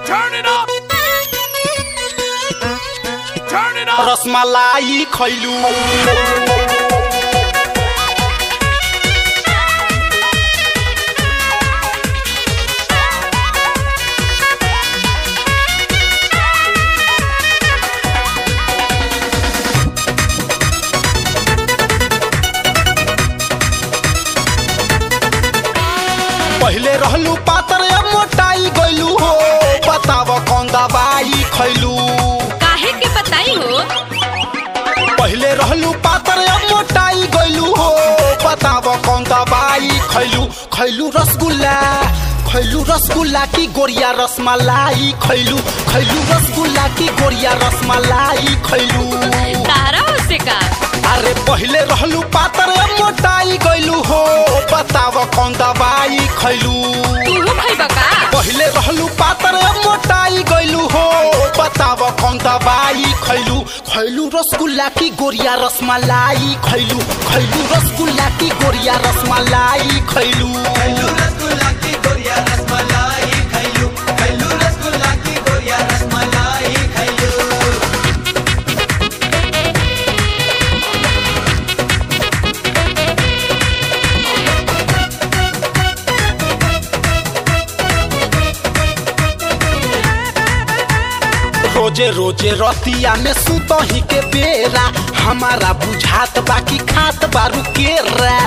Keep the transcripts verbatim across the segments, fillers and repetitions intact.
Turn it up. Turn it up. Rasmalai खैलू पहले रहलू पातर अब मोटाई गइलू हो बताव कौन दवाई खैलू काहे के बताई हो। पहले रहलू पातर अब मोटाई गइलू हो बताव कौन दवाई खैलू खैलू रसगुल्ला खैलू रसगुल्ला की गोरिया रसमलाई खैलू खैलू रसगुल्ला की गोरिया रसमलाई खैलू तारा से का अरे पहले रहलू पातर अब मोटाई गइलू हो बताव कौन दवाई खैलू तू खैबा का। पहले रहलू पातर अब मोटाई गइलू हो बताव कौन दवाई खैलू खैलू रसगुल्ला की गोरिया रसमलाई खैलू खैलू रसगुल्ला की गोरिया रसमलाई खैलू खैलू रसगुल्ला की गोरिया रसमलाई खैलू खैलू रसगुल्ला की गोरिया रसमलाई खैलू रोजे रोजे रतिया में सुतही के बेरा हमारा बुझात बाकी खात बारू केरा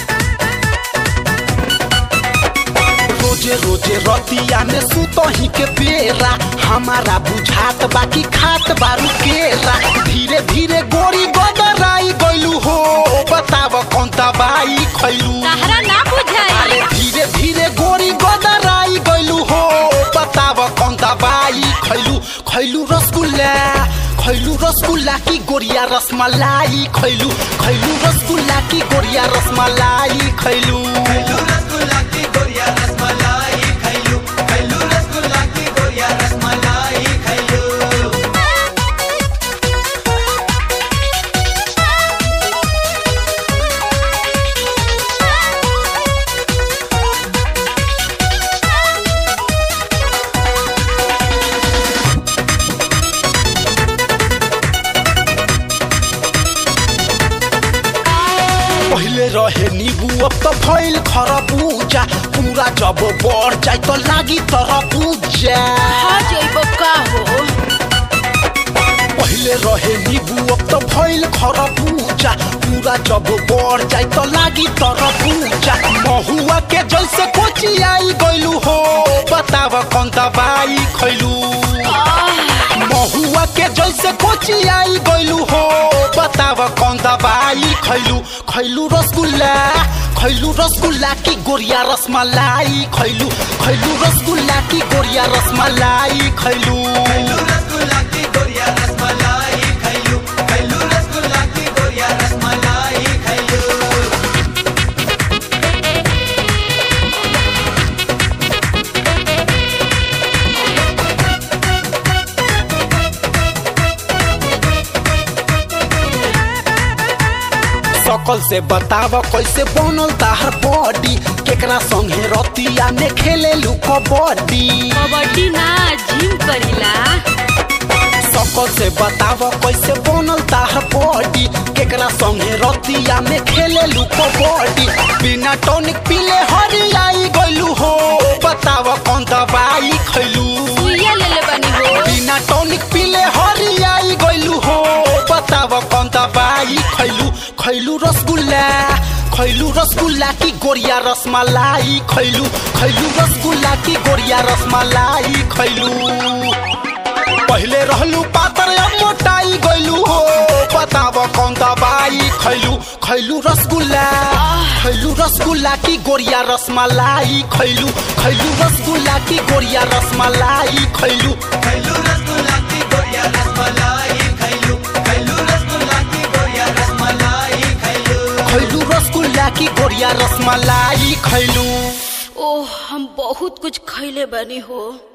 रोजे रोजे रतिया में सुतही के बेरा हमारा बुझात बाकी खात बारू केरा धीरे धीरे गोरी गदराई गइलू हो बताव कौन दवाई खैलू तारा ना बुझाई। अरे धीरे धीरे गोरी गदराई गइलू हो बताव कौन दवाई खैलू खैलू रसगुल्ला खैलू रसगुल्ला की गोरिया रसमलाई खैलू खैलू रसगुल्ला की गोरिया रसमलाई खैलू खैलू रसगुल्ला की गोरिया रसमलाई खैलू खैलू रसगुल्ला की गोरिया रसमलाई खैलू पहले रहे नीबू अब तो भइल खरबूजा पूरा जब बढ़ जाए तो लागी तरबूजा हां जइबो का हो। पहले रहे नीबू अब तो भइल खरबूजा पूरा जब बढ़ जाए तो लागी तरबूजा महुआ के जैसे कोची आई गइलू हो बताव कौन दवाई खैलू महुआ के जैसे कोची आई गइलू हो बताव कौन दवाई खैलू खैलू रसगुल्ला खैलू रसगुल्ला की गोरिया रसमलाई खैलू खैलू रसगुल्ला की गोरिया रसमलाई खैलू खैलू रसगुल्ला की गोरिया रसमलाई खैलू खैलू रसगुल्ला की गोरिया रसमलाई खैलू सकल से बताव कैसे बनल ताहर बॉडी केकरा संगे रतिया में खेले लू कबड्डी कबड्डी ना जिम करिला। सकल से बताव कैसे बनल ताहर बॉडी केकरा संगे रतिया में खेले लू कबड्डी बिना टॉनिक पीले हरियाई गइलू हो बताव कौन दवाई खैलू सुइया ले ले बनी हो। बिना टॉनिक पीले हरियाई गइलू हो बताव कौन दवाई खैलू खैलू रसगुल्ला खैलू रसगुल्ला की गोरिया रसमलाई खैलू खैलू रसगुल्ला की गोरिया रसमलाई खैलू पहले रहलू पातर अब मोटाई गइलू हो बताव कौन दवाई खैलू खैलू रसगुल्ला खैलू रसगुल्ला की गोरिया रसमलाई खैलू खैलू रसगुल्ला की गोरिया रसमलाई खैलू खैलू रसगुल्ला की गोरिया रसमलाई खैलू खैलू रसगुल्ला की गोरिया रसमलाई खैलू खैलू रसगुल्ला की गोरिया रसमलाई खैलू। ओह हम बहुत कुछ खैले बनी हो।